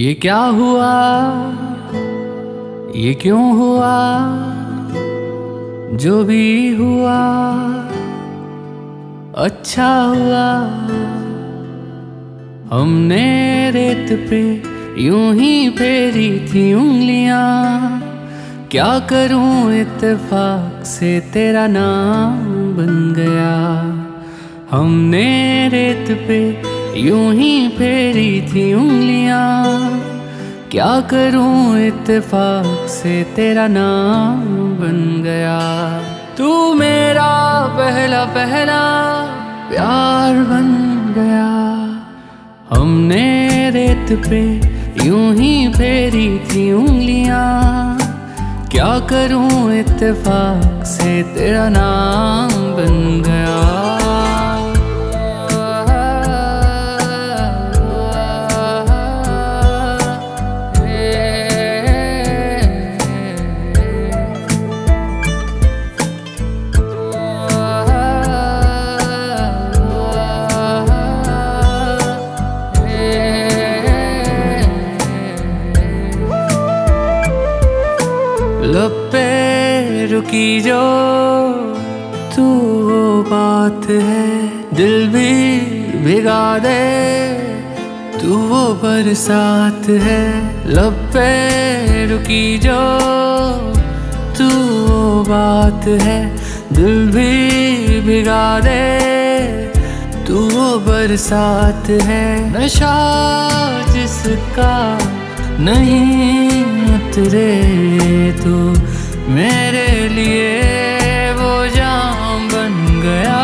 ये क्या हुआ, ये क्यों हुआ, जो भी हुआ अच्छा हुआ। हमने रेत पे यूं ही फेरी थी उंगलियां, क्या करूं इत्तेफाक से तेरा नाम बन गया। हमने रेत पे यूं ही फेरी थी उंगलियां, क्या करूं इत्तेफाक से तेरा नाम बन गया। तू मेरा पहला पहला प्यार बन गया। हमने रेत पे यूं ही फेरी थी उंगलियां, क्या करूं इत्तेफाक से तेरा नाम बन गया। लब पे रुकी जो तू वो बात है, दिल भी भिगा दे तू वो बरसात है। लब पे रुकी जो तू वो बात है, दिल भी भिगा दे तू वो बरसात है। नशा जिसका नहीं उतरे तू मेरे लिए वो जाम बन गया।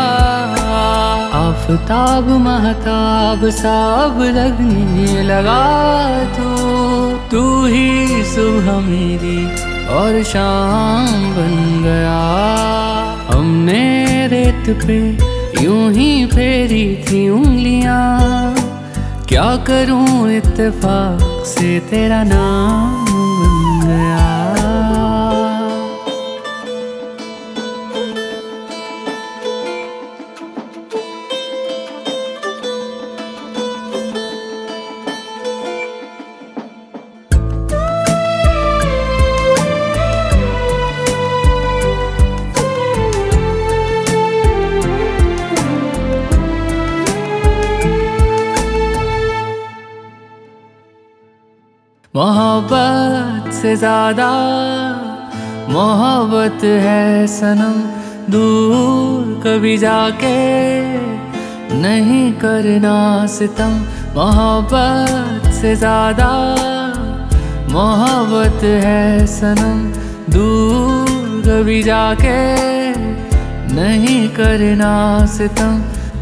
आफताब महताब सब लगने लगा तू ही सुबह मेरी और शाम बन गया। हमने रेत पे यूं ही फेरी थी उंगलियां, क्या करूं इत्तेफाक से तेरा नाम बन गया। मोहब्बत से ज्यादा मोहब्बत है सनम, दूर कभी जाके नहीं करना सितम। मोहब्बत से ज्यादा मोहब्बत है सनम, दूर कभी जाके नहीं करना सितम।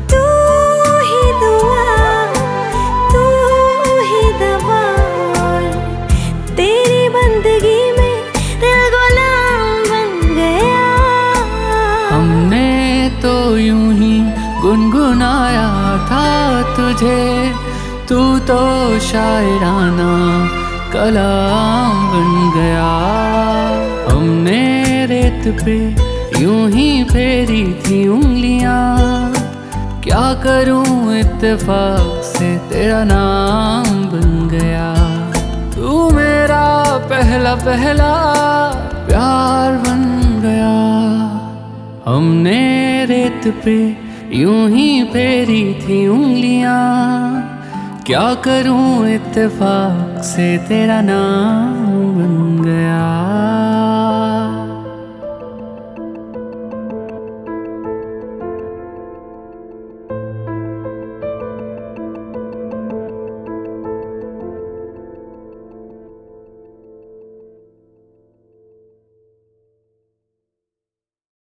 यूं ही गुनगुनाया था तुझे, तू तो शायराना कलाम बन गया। हमने रेत पे यूं ही फेरी थी उंगलियां, क्या करूं इत्तेफाक से तेरा नाम बन गया। तू मेरा पहला पहला प्यार बन गया। हमने रेत पे यूं ही फेरी थी उंगलियां, क्या करूं इत्तेफाक से तेरा नाम बन